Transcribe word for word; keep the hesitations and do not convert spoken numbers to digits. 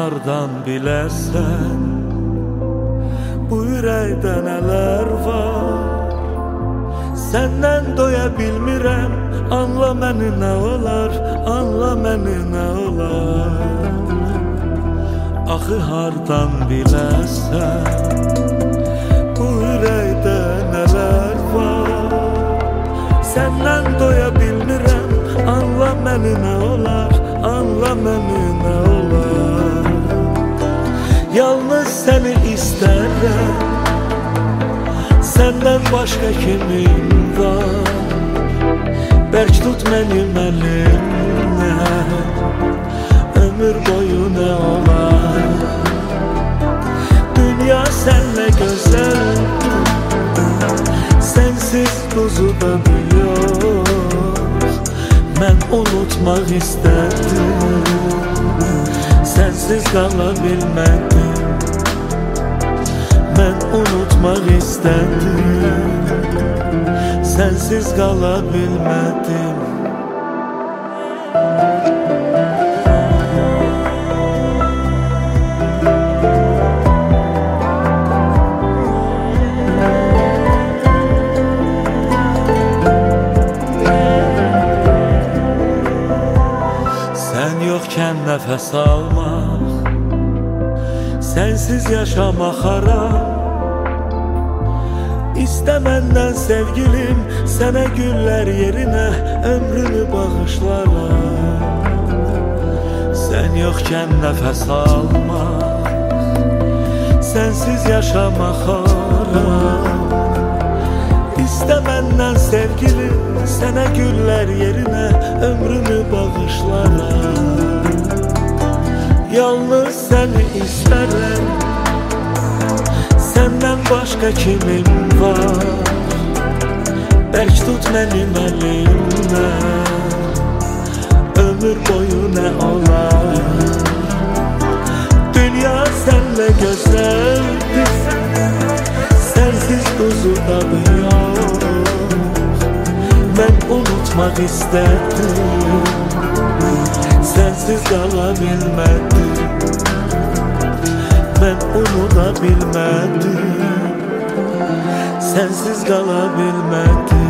hardan bilərsən bu ürəkdə nələr var? Səndən doya bilmirəm, anla məni nə olar, anla məni nə olar? Axı hardan bilərsən bu ürəkdə nələr var? Səndən doya bilmirəm, anla məni nə olar, anla məni nə olar? Yalnız səni istərəm, səndən başqa kimin var? Bərk tut mənim əlimdən, ömür boyu nə olar? Dünya sənlə gözəl, sənsiz duzudadır yox. Mən unutmaq istərdim, sənsiz qala bilmədim. Mən unutmaq istərdim, sənsiz qala bilmədim. Sən yoxkən nəfəs almaq, sənsiz yaşamaq haram. İstə məndən sevgilim, sənə güllər yerinə ömrümü bağışlaram. Sən yoxkən nəfəs almaq, sənsiz yaşamaq haram. İstə məndən sevgilim, sənə güllər yerinə ömrümü bağışlaram. Yalnız səni istərəm, səndən başqa kimin var? Bərk tut mənim əlimdən, ömür boyu nə olar? Dünya sənlə gözəldir, sənsiz duzudadır yox. Mən unutmaq istərdim, sənsiz qala bilmədim. Mən unuda bilmədim, sənsiz qala bilmədim.